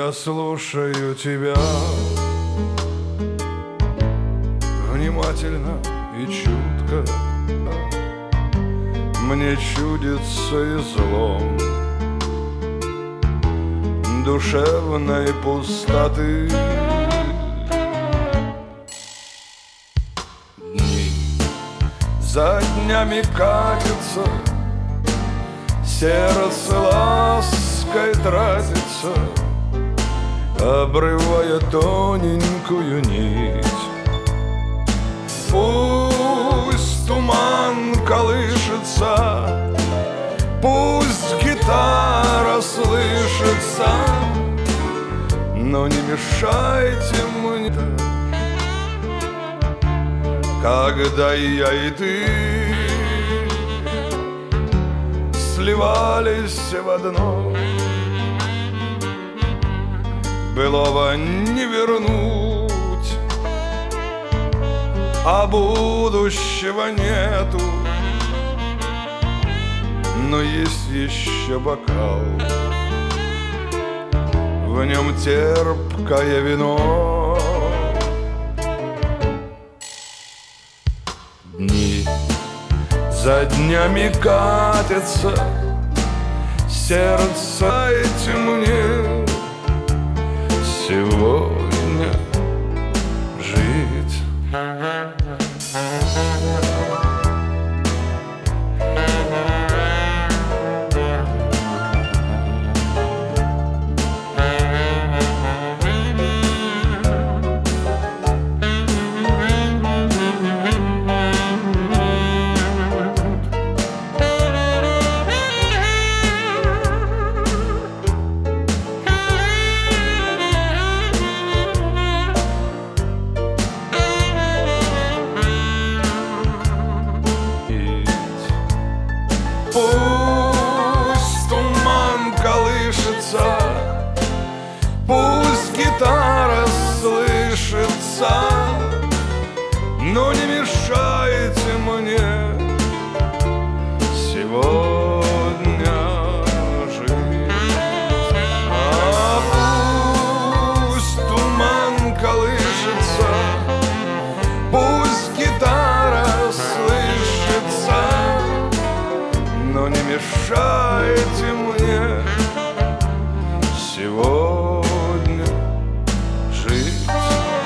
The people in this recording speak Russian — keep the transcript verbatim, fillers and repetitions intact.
Я слушаю тебя внимательно и чутко. Мне чудится излом душевной пустоты. Дни за днями катятся, сердце лаской тратится, обрывая тоненькую нить. Пусть туман колышется, пусть гитара слышится, но не мешайте мне, когда я и ты сливались в одно. Былого не вернуть, а будущего нету. Но есть еще бокал, в нем терпкое вино. Дни за днями катятся, сердце этим мне сегодня жить. Пусть туман колышется, пусть гитара слышится, но не мешайте мне сегодня жить. А пусть туман колышется, пусть гитара слышится, но не мешайте мне сегодня.